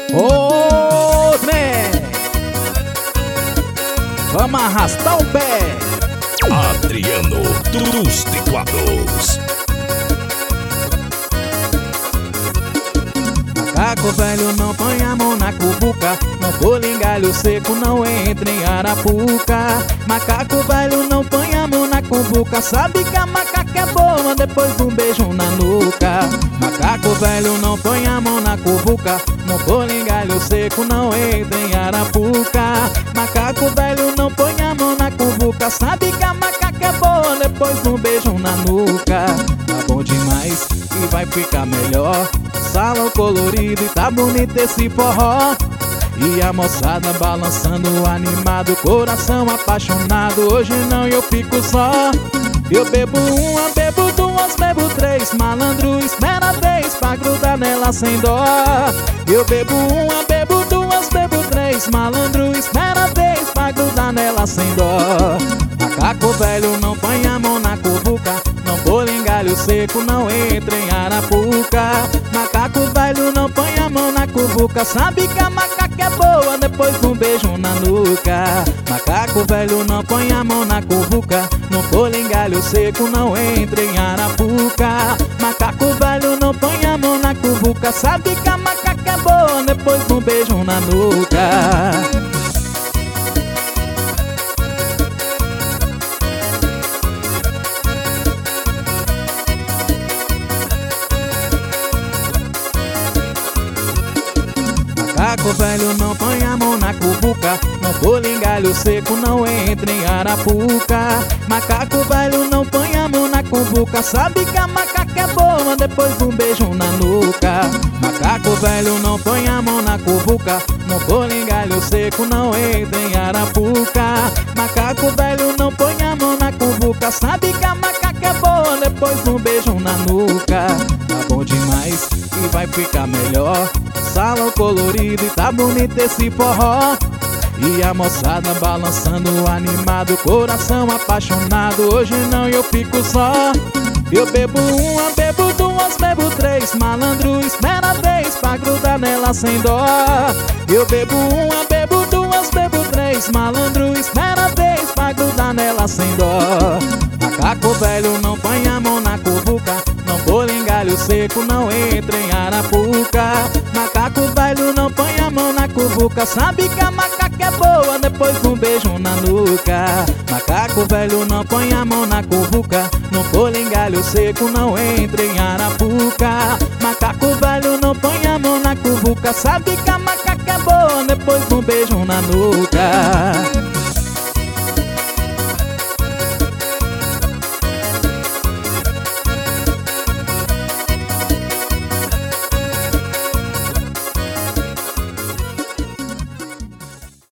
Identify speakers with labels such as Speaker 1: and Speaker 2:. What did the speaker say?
Speaker 1: Ô, trem! Vamos arrastar o pé.
Speaker 2: Adriano dos Teclados.
Speaker 1: Macaco velho não põe a mão na cubuca, não pula em galho seco, não entra em arapuca. Macaco velho não põe a mão na cubuca, sabe que a macaca é boa depois de um beijo na nuca. Macaco velho não põe a mão na cubuca, não pula em galho seco, não entra em arapuca. Macaco velho não põe a mão na cubuca, sabe que a macaca é boa depois de um beijo na nuca. Tá bom demais e vai ficar melhor, salão colorido e tá bonito esse forró. E a moçada balançando animado, coração apaixonado. Hoje não eu fico só. Eu bebo uma, bebo duas, bebo três, malandro espera a vez pra grudar nela sem dó. Eu bebo uma, bebo duas, bebo três, malandro espera a vez pra grudar nela sem dó. Macaco velho não põe a mão na cubuca, não pula em galho seco, não entra em arapuca. Macaco velho não põe a mão na cubuca, sabe que a macaca é boa depois de um beijo na nuca. Macaco velho não põe a mão na cubuca, não pula em galho seco, não entra em arapuca. Macaco velho não põe a mão na cubuca, sabe que a macaca é boa depois de um beijo na nuca. Macaco velho não põe a mão na cubuca, não pula em galho seco, não entra em arapuca. Macaco velho não põe a mão na cubuca, sabe que a macaca é boa depois de um beijo na nuca. Macaco velho não põe a mão na cubuca, não pula em galho seco, não entra em arapuca. Macaco velho não põe a mão na cubuca, sabe que a macaca é boa depois de um beijo na nuca. Tá bom demais e vai ficar melhor, salão colorido e tá bonito esse forró. E a moçada balançando animado, coração apaixonado. Hoje não eu fico só. Eu bebo uma, bebo duas, bebo três, malandro espera a vez pra grudar nela sem dó. Eu bebo uma, bebo duas, bebo três, malandro espera a vez pra grudar nela sem dó. Macaco velho não põe a mão na cubuca, não pula em galho seco, não entra em arapuca. Macaco velho não põe a mão na cubuca, sabe que a macaca é boa depois de um beijo na nuca. Macaco velho não põe a mão na cubuca, não pula em galho seco, não entra em arapuca. Macaco velho não põe a mão na cubuca, sabe que a macaca é boa depois de um beijo na nuca.